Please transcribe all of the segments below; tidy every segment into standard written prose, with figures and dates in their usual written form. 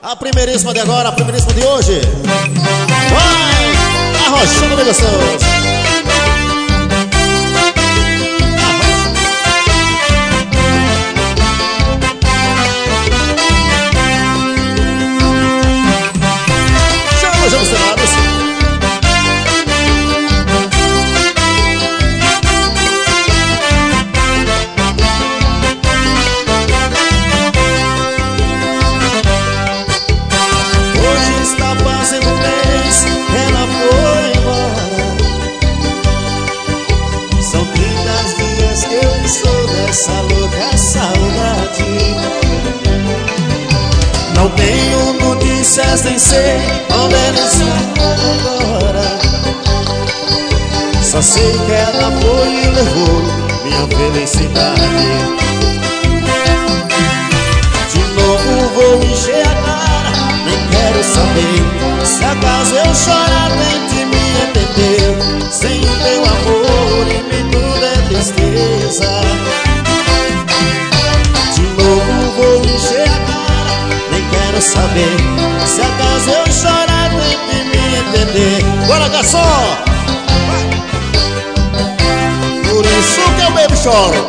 A primeiríssima de agora, a primeiríssima de hoje. Vai! Arrochando bem gostoso. Essa louca saudade. Não tenho notícias, nem sei onde ela está agora. Só sei que ela foi e levou minha felicidade. De novo vou encher a cara, nem quero saber. Se acaso eu chorar, tente me entender. Sem o teu amor em mim tudo é tristeza. Saber, se acaso eu chorar, tem que me entender. Bora, garçom! Por isso que eu bebo e choro.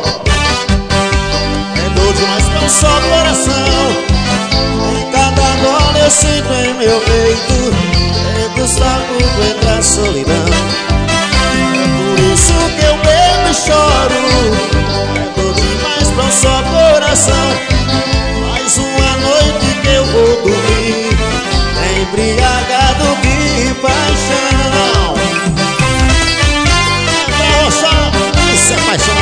É dor demais pra um só coração. Em cada gole eu sinto em meu peito, está por entre a solidão. É por isso que eu bebo e choro. É dor demais pra um só coração. Mais uma noite que eu vou dormir embriagado de paixão. É rocha, isso é paixão.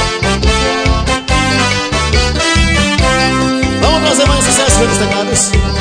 Mais mais sucesso pelos teclados.